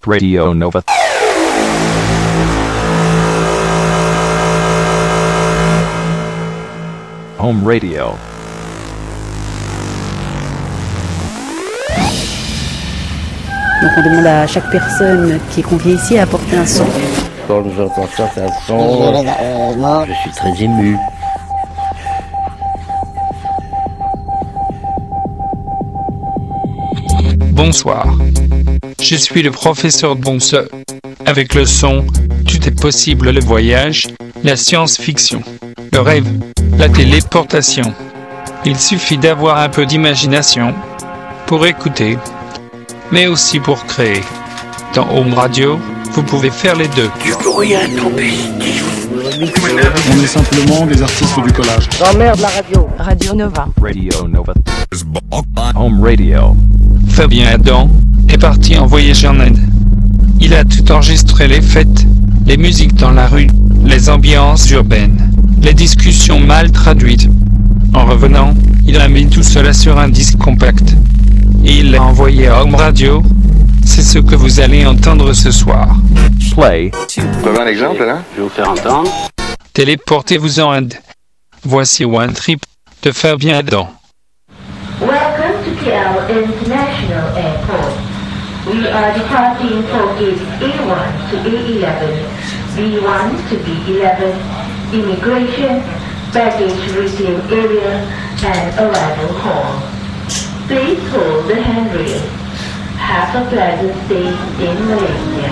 Radio Nova. Home Radio. Donc on demande à chaque personne qui est conviée ici à apporter un son. Quand j'entends ça, c'est un son. Je suis très ému. Bonsoir. Je suis le professeur Bonsoeur. Avec le son, tout est possible, le voyage, la science-fiction, le rêve, la téléportation. Il suffit d'avoir un peu d'imagination pour écouter, mais aussi pour créer. Dans Home Radio, vous pouvez faire les deux. Du bruit intempestif. On est simplement des artistes du collage. J'emmerde la radio. Radio Nova. Radio Nova. Home Radio. Fabien Adam est parti en voyage en Inde. Il a tout enregistré, les fêtes, les musiques dans la rue, les ambiances urbaines, les discussions mal traduites. En revenant, il a mis tout cela sur un disque compact. Et il l'a envoyé à Home Radio. C'est ce que vous allez entendre ce soir. Play. Vous avez un exemple là? Je vais vous faire entendre. Téléportez-vous en Inde. Voici One Trip de Fabien Adam. Welcome to KL International Airport. We are departing for gate A1 to A11, B1 to B11, immigration, baggage receiving area, and arrival hall. Please hold the handrail. Have a pleasant stay in Malaysia.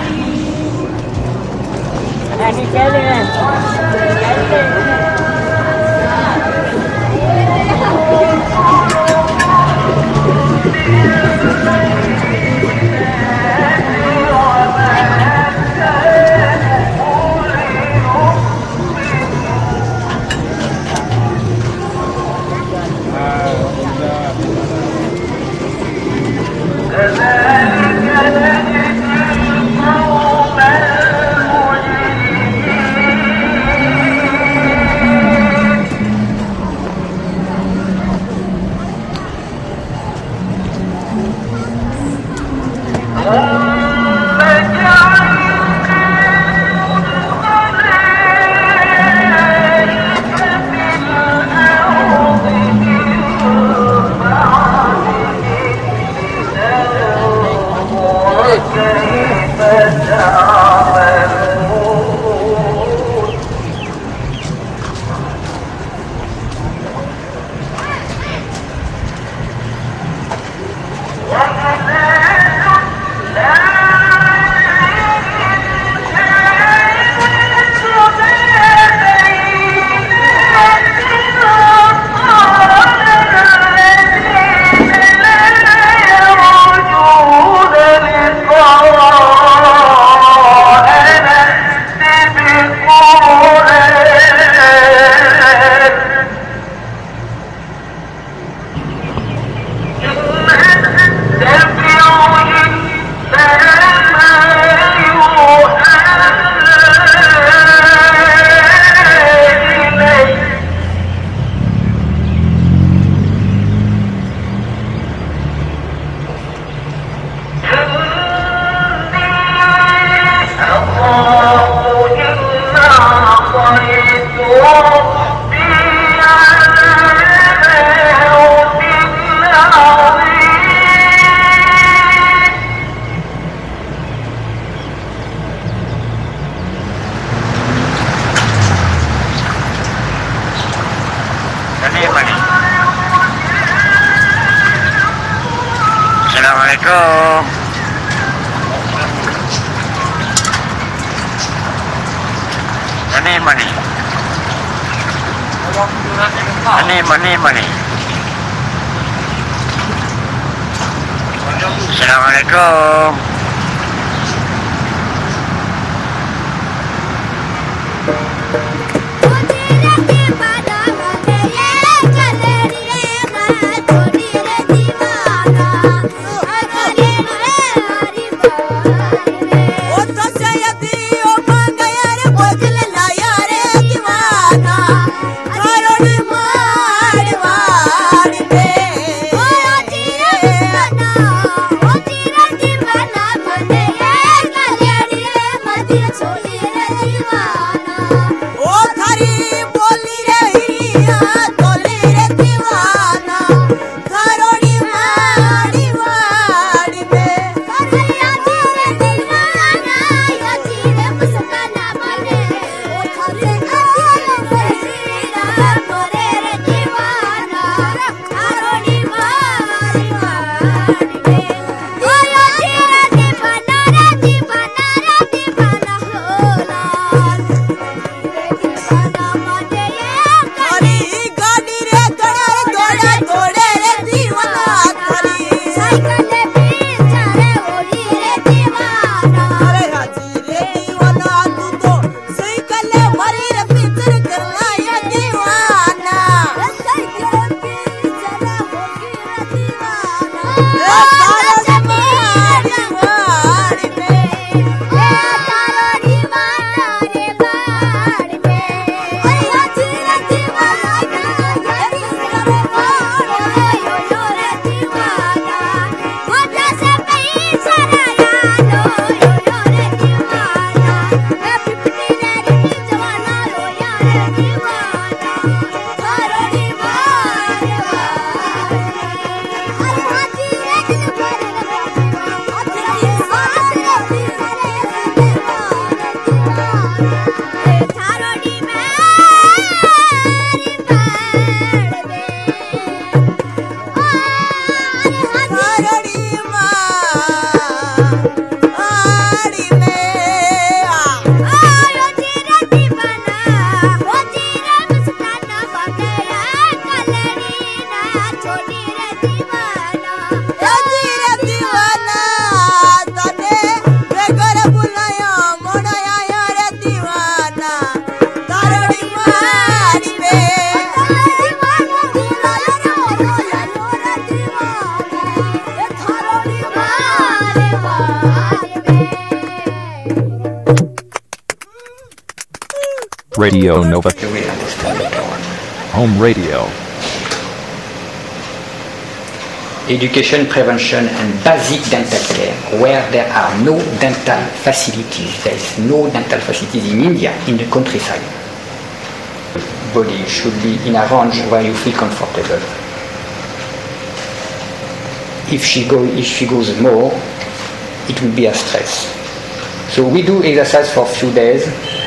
Assalamualaikum. Mani. Assalamualaikum. Bana Radio Nova. Home Radio. Education, prevention and basic dental care, where there are no dental facilities. There is no dental facilities in India, in the countryside. Body should be in a range where you feel comfortable. If she goes more, it will be a stress. So we do exercise for a few days.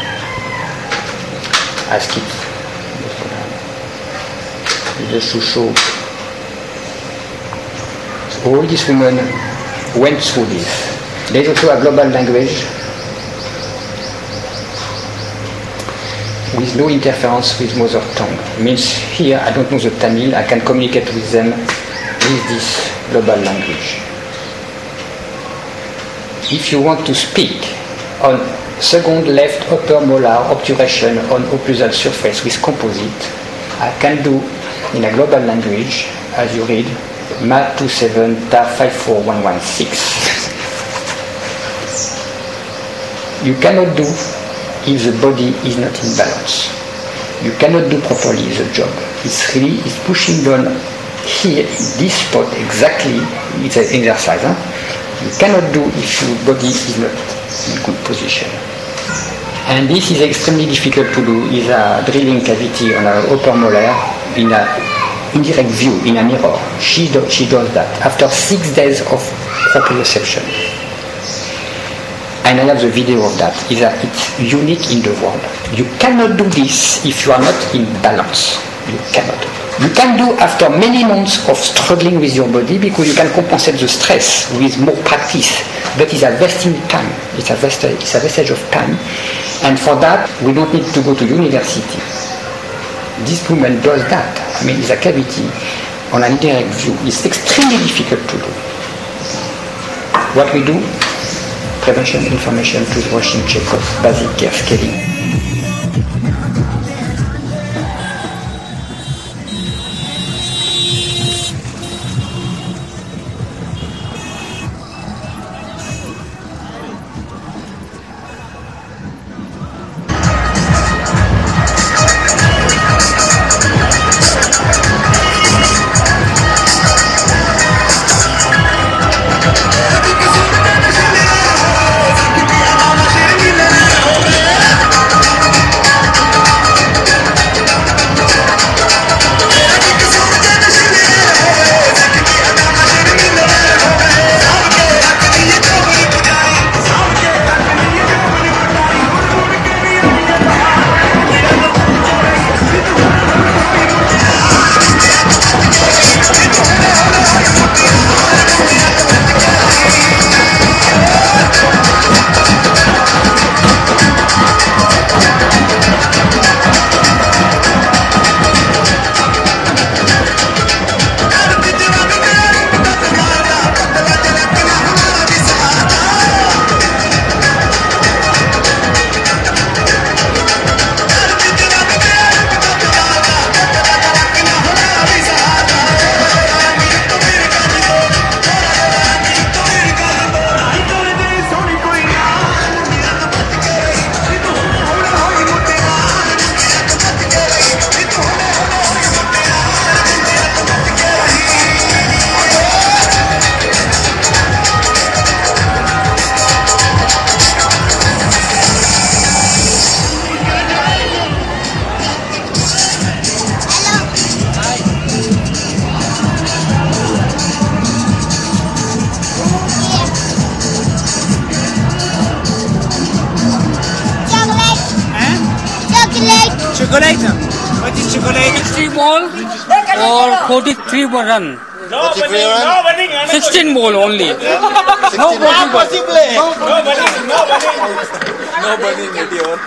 Ask it. Just to show. So all these women went through this. There is also a global language with no interference with mother tongue. It means here I don't know the Tamil, I can communicate with them with this global language. If you want to speak on second left upper molar obturation on occlusal surface with composite, I can do in a global language as you read MA 27 TA 54116. You cannot do if the body is not in balance. You cannot do properly the job. It's pushing down here in this spot exactly. It's an exercise. You cannot do if your body is not in good position. And this is extremely difficult to do. Is a drilling cavity on our upper molar in an indirect view in a mirror. She does that after 6 days of proprioception. And I have the video of that. It's unique in the world. You cannot do this if you are not in balance. You cannot. You can do after many months of struggling with your body because you can compensate the stress with more practice. But it's a vesting time. It's a vestige of time. And for that, we don't need to go to university. This woman does that. I mean, it's a cavity on an indirect view. It's extremely difficult to do. What we do? Prevention, information, toothbrushing, check-up, basic care, scaling. Chocolate? What is chocolate? 3 ball or 43 button. 16 ball only. No possible. No burning, idiot.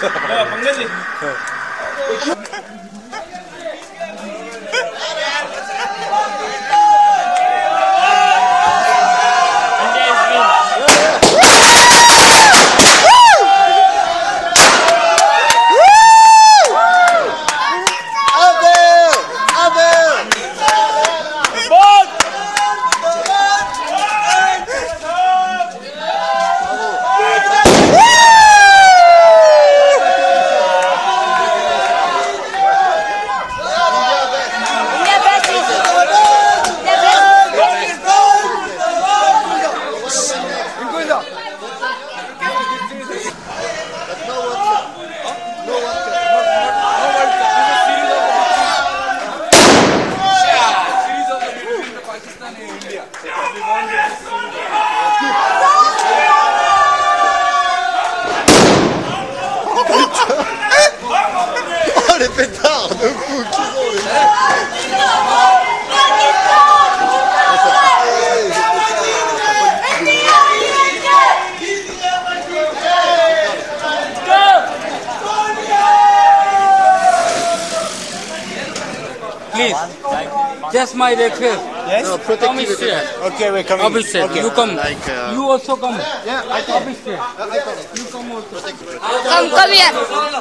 Oh les pétards de fou qu'ils ont les... Please, just my request. Yes? No, protective. Okay, we're coming. Officer, okay. you come. Like, you also come. Yeah, I come. Officer, you come also. Come here.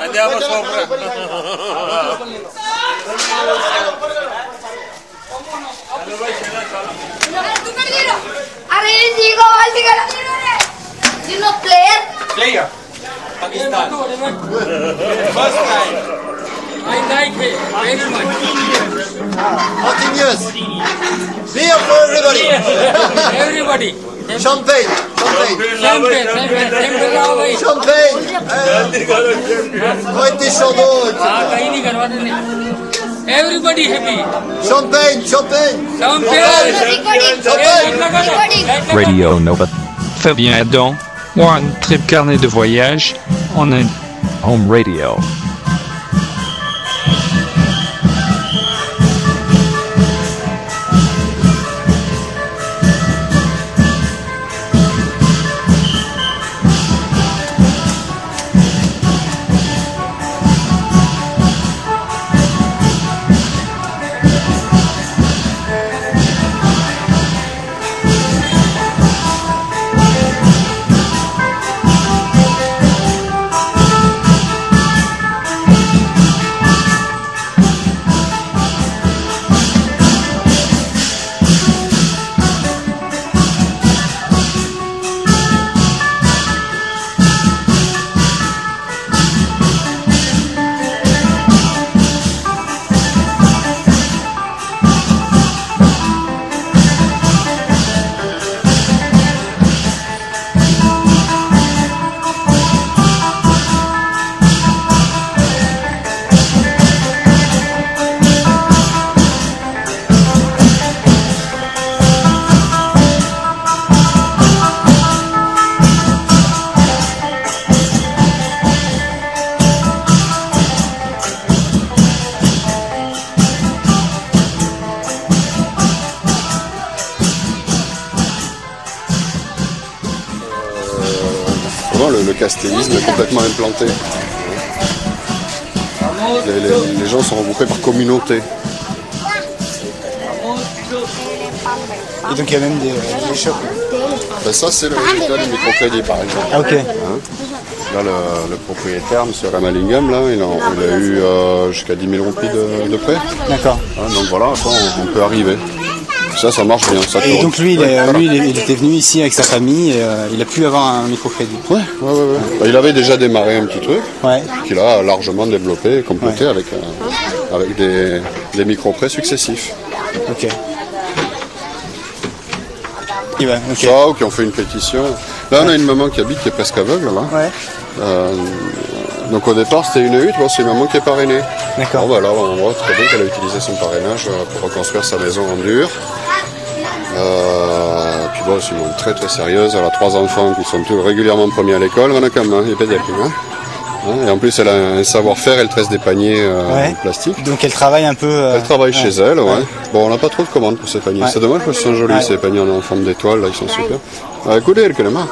You know player? Player. Pakistan. First time. I like it very much. Continuous. Beer for everybody. Everybody. Champagne. Champagne. Champagne. Mettez chandon. Everybody happy. Champagne. Radio Nova. Fabien Adam, One Trip Carnet de voyage en Inde. Home Radio. Le castéisme est complètement implanté. Les gens sont regroupés par communauté. Et donc il y a même des shops. Ben ça c'est le résultat du microcrédit par exemple. Ah, ok. Là le propriétaire, M. Ramalingam, là, il a eu jusqu'à 10 000 roupies de prêt. D'accord. Donc voilà, on peut arriver. Ça marche bien. Ça et donc lui, il était venu ici avec sa famille, et, il a pu avoir un microcrédit. Ouais. Bah, il avait déjà démarré un petit truc, qu'il a largement développé et complété avec des micro-prêts successifs. Ok. Et ben, okay. Ça, ou qui ont fait une pétition. Là, on a une maman qui habite, qui est presque aveugle, là. Ouais. Donc au départ, c'était une hutte, c'est une maman qui est parrainée. D'accord. Bon, bah, là, on voit très bien qu'elle a utilisé son parrainage pour reconstruire sa maison en dur. Puis bon, c'est une très très sérieuse. Elle a 3 enfants qui sont tous régulièrement premiers à l'école. On a quand même, il y a pas d'habitude, hein. Hein, et en plus, elle a un savoir-faire, elle tresse des paniers en plastique. Donc elle travaille un peu... Elle travaille chez elle, ouais. Bon, on n'a pas trop de commandes pour ces paniers. C'est dommage parce qu'ils sont jolis, ces paniers en forme d'étoile, là, ils sont super. Écoutez, elle connaît pas.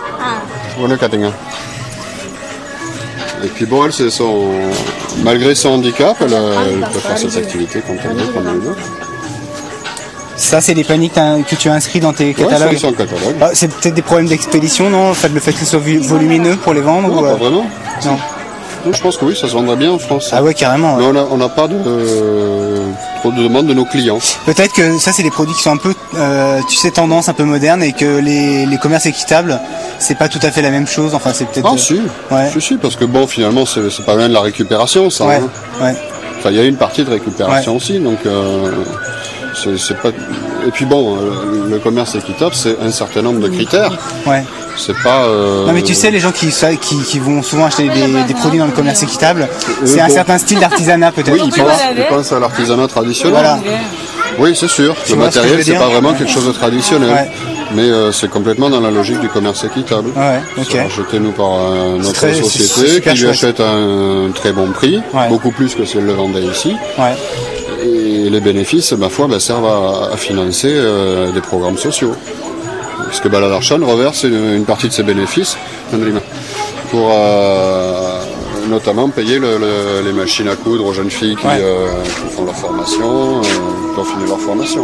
Et puis bon, elle, malgré son handicap, elle peut faire cette activité quand elle veut, comme une autre. Ça, c'est des paniers que tu as inscrits dans tes catalogues. Oui, c'est en catalogue. Ah, c'est peut-être des problèmes d'expédition, non? Le fait qu'ils soient volumineux pour les vendre? Non, ou, pas vraiment. Non. Je pense que oui, ça se vendrait bien en France. Ah ouais, carrément. Ouais. Mais on n'a pas trop de demandes de nos clients. Peut-être que ça, c'est des produits qui sont un peu, tu sais, tendance un peu moderne et que les commerces équitables, c'est pas tout à fait la même chose. Enfin, c'est peut-être... Ah si, si, parce que bon, finalement, c'est pas bien de la récupération, ça. Ouais, hein. Enfin, il y a une partie de récupération aussi, donc... c'est pas... Et puis bon, le commerce équitable, c'est un certain nombre de critères. Ouais. C'est pas... Non mais tu sais, les gens qui vont souvent acheter des produits dans le commerce équitable, c'est un certain style d'artisanat peut-être. Oui, ils pensent à l'artisanat traditionnel. Voilà. Oui, c'est sûr. Le matériel, c'est pas vraiment quelque chose de traditionnel. Ouais. Mais c'est complètement dans la logique du commerce équitable. Ouais, ok. C'est acheté nous par notre société qui lui achète à un très bon prix, beaucoup plus que si elle le vendait ici. Ouais. Et les bénéfices, ma foi, servent à financer des programmes sociaux. Parce que Baladarchan reverse une partie de ses bénéfices pour notamment payer les machines à coudre aux jeunes filles qui font leur formation, qui ont fini leur formation.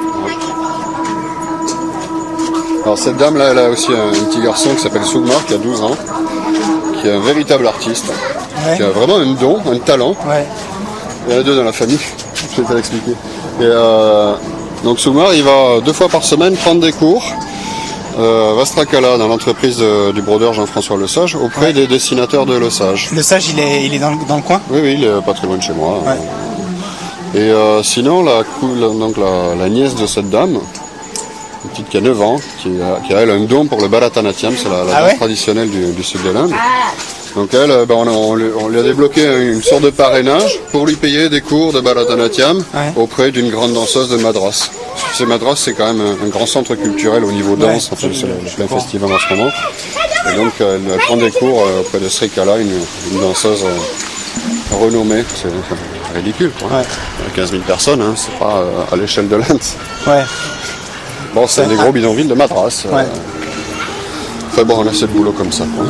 Alors cette dame-là, elle a aussi un petit garçon qui s'appelle Sougmar, qui a 12 ans, qui est un véritable artiste, qui a vraiment un don, un talent. Il y en a deux dans la famille, je vais te l'expliquer. Donc Sougmar, il va 2 fois par semaine prendre des cours Vastrakala, dans l'entreprise du brodeur Jean-François Lesage, auprès des dessinateurs de Lesage. Lesage, il est dans le coin? Oui, il est pas très loin de chez moi. Et sinon, la nièce de cette dame, une petite qui a 9 ans, qui a elle un don pour le Bharatanatyam, c'est la danse traditionnelle du sud de l'Inde. Donc elle, on lui a débloqué une sorte de parrainage pour lui payer des cours de Bharatanatyam auprès d'une grande danseuse de Madras. C'est Madras, c'est quand même un grand centre culturel au niveau danse, enfin, c'est le plein festival en ce moment. Et donc elle prend des cours auprès de Srikala, une danseuse renommée. C'est ridicule, quoi. 15 000 personnes, hein, c'est pas à l'échelle de l'Inde. Bon, c'est des gros bidonvilles de Madras. Enfin bon, on a assez de boulot comme ça, quoi.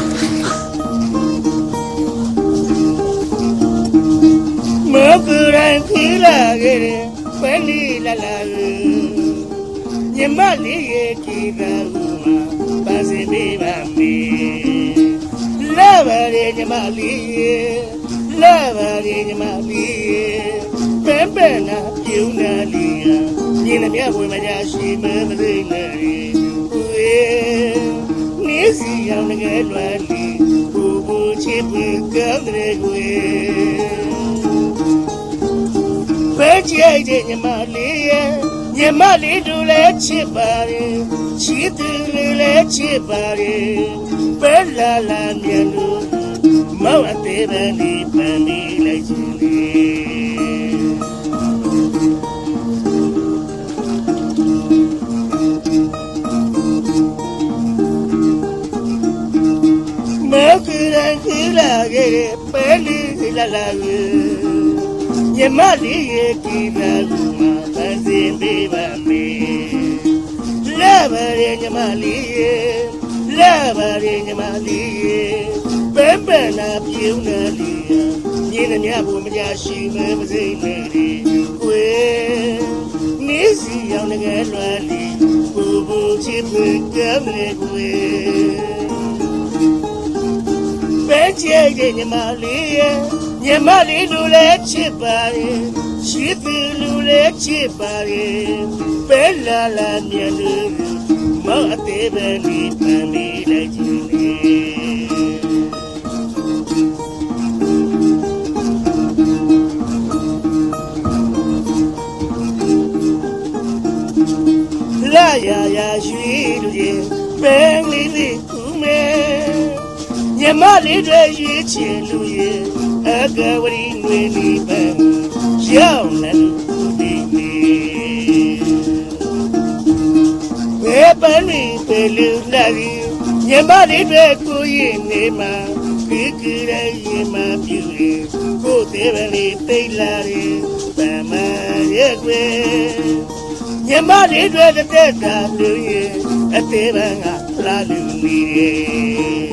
Bikire ma piure, go devani teilare, bama yegwe. Nyamari dwe de teta duye, atevanga la lumire.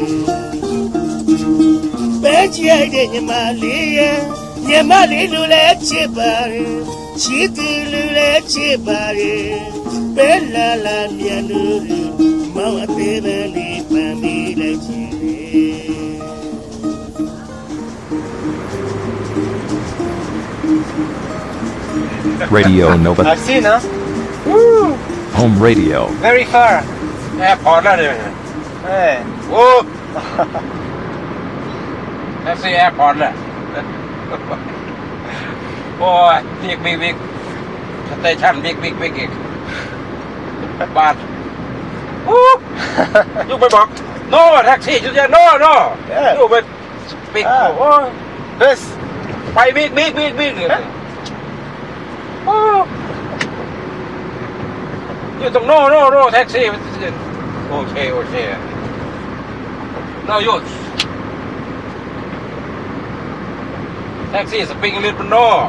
Bechie de nyamali lule chepare, chitu lule chepare, bella la mianuru, mawa devani pamila chile. Radio Nova. I've seen, huh? Woo! Home radio. Very far. Airport, not even. Hey. Whoa! That's the airport, oh, big. Station, big. But, woo! You may walk. No, taxi, you say no. Yeah. You may speak. Oh, this. Why big. Oh. You don't no taxi. Okay. No use. Taxi is speaking a little bit no.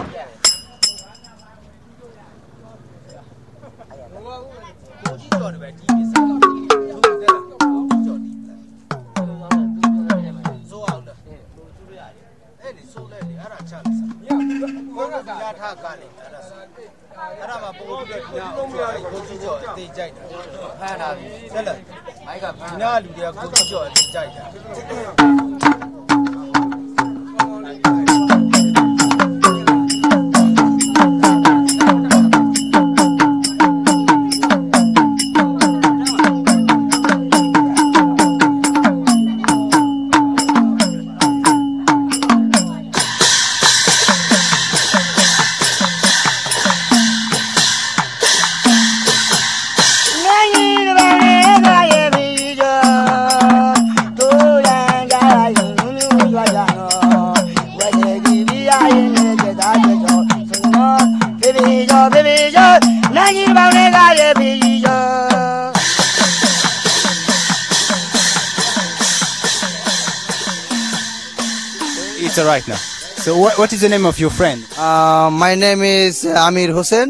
It's alright now. So what is the name of your friend? My name is Amir Hussain.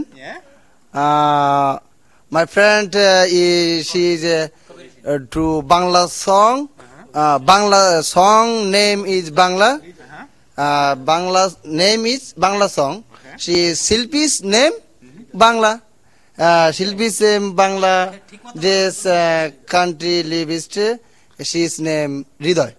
Yeah. My friend she's to Bangla song. Bangla song name is Bangla. Bangla name is Bangla song. Okay. She is Silpi's name Bangla. Silpi's name Bangla. This country lives. She's name Ridoy.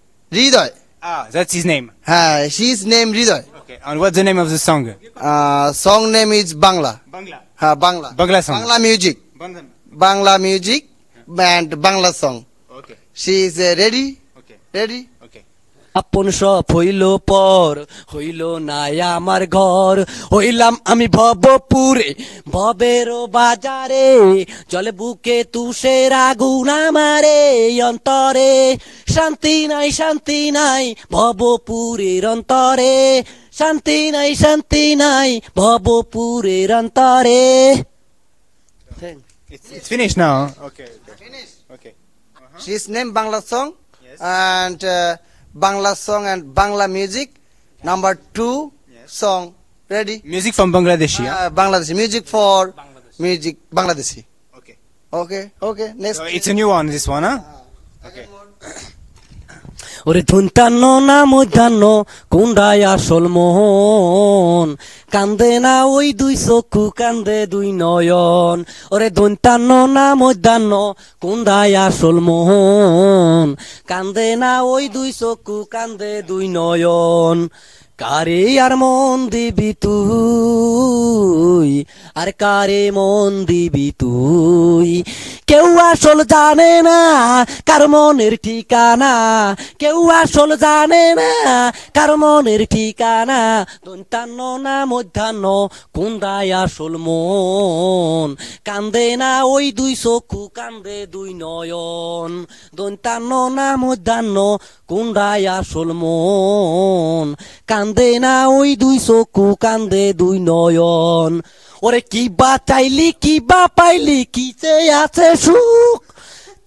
Ah, that's his name. She's name Ridoy. Okay. And what's the name of the song? Song name is Bangla. Bangla. Bangla song. Bangla music. Bangla music and Bangla song. Okay. She is ready. Okay. Ready. Okay. আপন সব হইল পর হইল না আমার ঘর হইলাম আমি ভবপুরে ভবেরও বাজারে জলে বুকে তুষের আগুন আমারে অন্তরে শান্তি নাই ভবপুরের অন্তরে শান্তি নাই ভবপুরের অন্তরে It's finished now. Okay. Finished. Okay. She's named Bangla song. Yes. And Bangla song and Bangla music. Number 2 song. Ready? Music from Bangladesh. Bangladeshi. Music for music Bangladeshi. Okay. Next. So it's a new one, this one, huh? Okay. ওরে ধুনতান্ন না মধ্যাহ্ন কুন্ডায় আসল মোহন কান্দে না ওই দুই চক্ষু কান্দে দুই নয়ন ওরে ধুনতান্ন না মধ্যাহ্ন কুন্ডায় আসল মোহন কান্দে না ওই দুই চক্ষু কান্দে দুই নয়ন কারে আর মন দিবি তুই আর কারে মন দিবি তুই কেউ আসল জানে না কার মনের ঠিকানা কেউ আসল জানে না কার মনের ঠিকানা দন্তান্ন না মধ্যাহ্ন কুন্দায় আসল মন কান্দে না ওই দুই চক্ষু কান্দে দুই নয়ন দন্তান্ন না মধ্যাহ্ন কুন্দায় আসল মন কান্দে না ওই দুই চক্ষু কান্দে দুই নয়ন ওরে কি বা চাইলি কি বা পাইলি কি চেয়ে আছে সুখ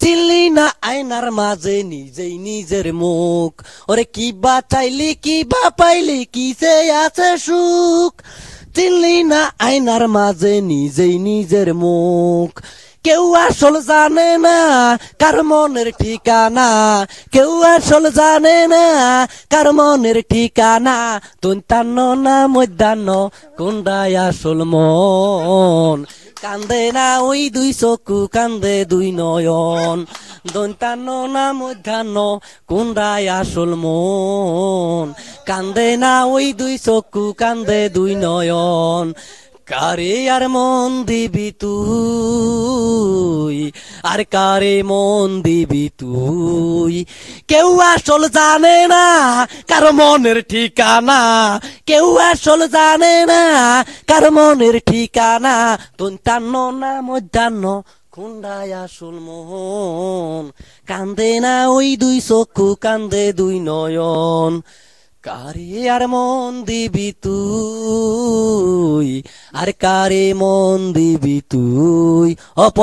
চিনলি না আয়নার মাঝে নিজেই নিজের মুখ ওরে কিবা চাইলি কিবা পাইলি কিসে আছে সুখ চিনলি না আয়নার মাঝে নিজেই নিজের মুখ কেউ আসল জানে না কার মনের ঠিকানা কেউ আসল জানে না কার মনের ঠিকানা দন্তান্ন না মধ্যাহ্ন কোনটাই আসল মন কান্দে না ওই দুই চকু কান্দে দুই নয়ন দন্তান্ন না মধ্যাহ্ন কোনটাই আসল মন কান্দে না ওই দুই চকু কান্দে দুই নয়ন কারে আর মন দিবি তুই আর কারে মন দিবি তুই কেউ আসল জানে না কার মনের ঠিকানা কেউ আসল জানে না কার মনের ঠিকানা দন্তান্ন না মধ্যাহ্ন কোনটাই আসল মন কান্দে না ওই দুই চক্ষু কান্দে দুই নয়ন কারে আর মন দিবি তুই আর কারে মন দিবি তুই অপ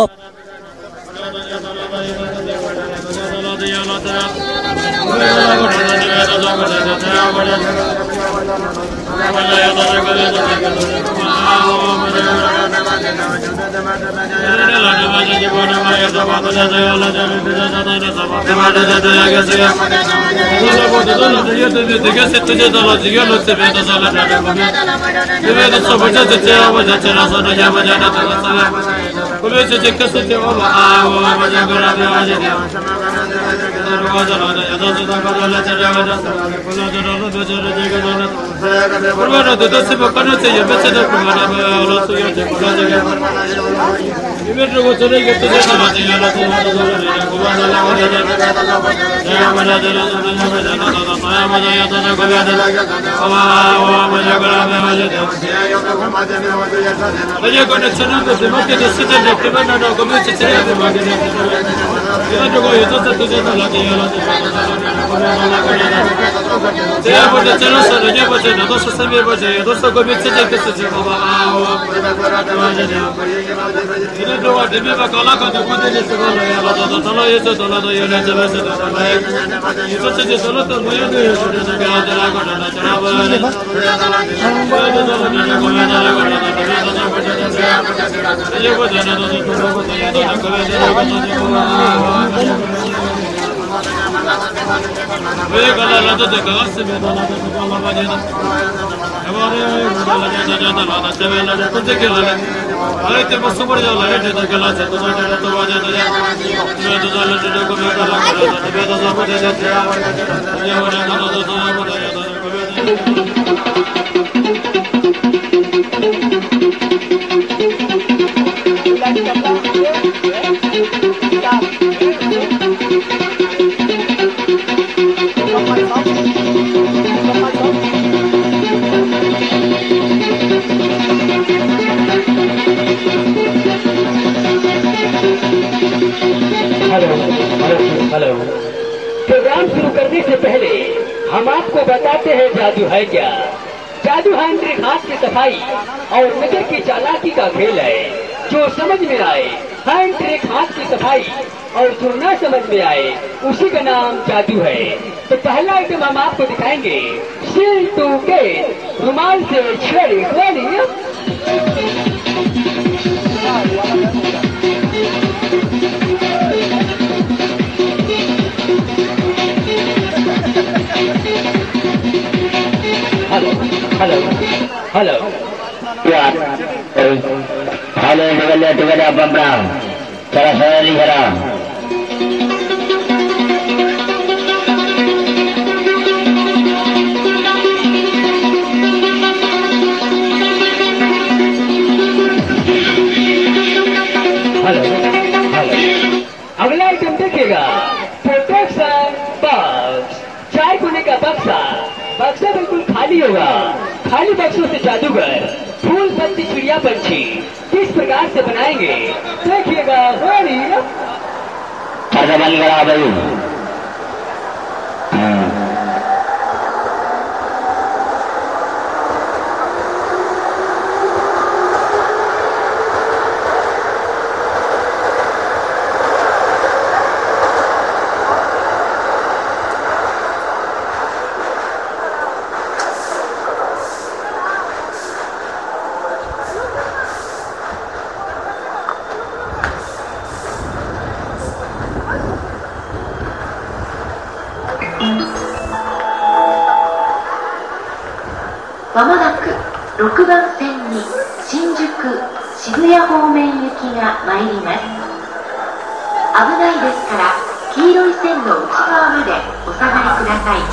प्रोग्राम शुरू करने से पहले हम आपको बताते हैं जादू है क्या। जादू है अंतरिक हाथ की सफाई और नजर की चालाकी का खेल है। जो समझ में आए अंतरिक हाथ की सफाई और जो न समझ में आए उसी का नाम जादू है। तो पहला आइटम हम आपको दिखाएंगे शील टू के रुमाल से छड़ी hello hello hello ya halo segala tegada pamram cara saya lihat hello hello अगला आइटम देखिएगा प्रोटेक्शन बॉक्स चाय कोने का बक्सा बक्सा बिल्कुल खाली होगा। खाली बक्सों से जादूगर फूल पत्ती चिड़िया पंछी किस प्रकार से बनाएंगे देखिएगा। まもなく6番線に新宿渋谷方面行きが参ります。危ないですから黄色い線の内側までお下がりください。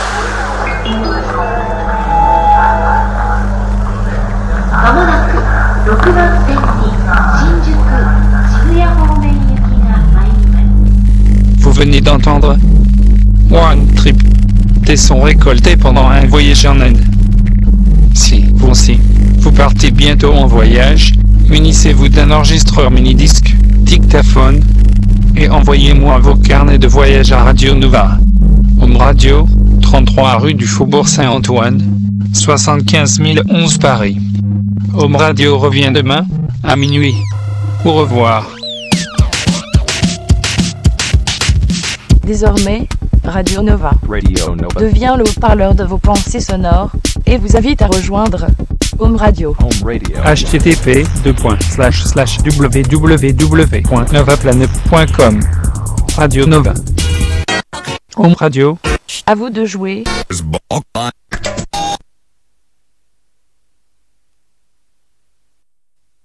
まもなく6番線に新宿渋谷方面行きが参ります。 Vous venez d'entendre One Trip, des sons récoltés pendant un voyage en Inde. Si vous aussi, vous partez bientôt en voyage, munissez-vous d'un enregistreur mini-disque, dictaphone, et envoyez-moi vos carnets de voyage à Radio Nova. Home Radio, 33 rue du Faubourg Saint-Antoine, 75 011 Paris. Home Radio revient demain, à minuit. Au revoir. Désormais, Radio Nova devient le haut-parleur de vos pensées sonores et vous invite à rejoindre Home Radio. http://www.novaplanet.com Radio Nova. Home Radio. À vous de jouer.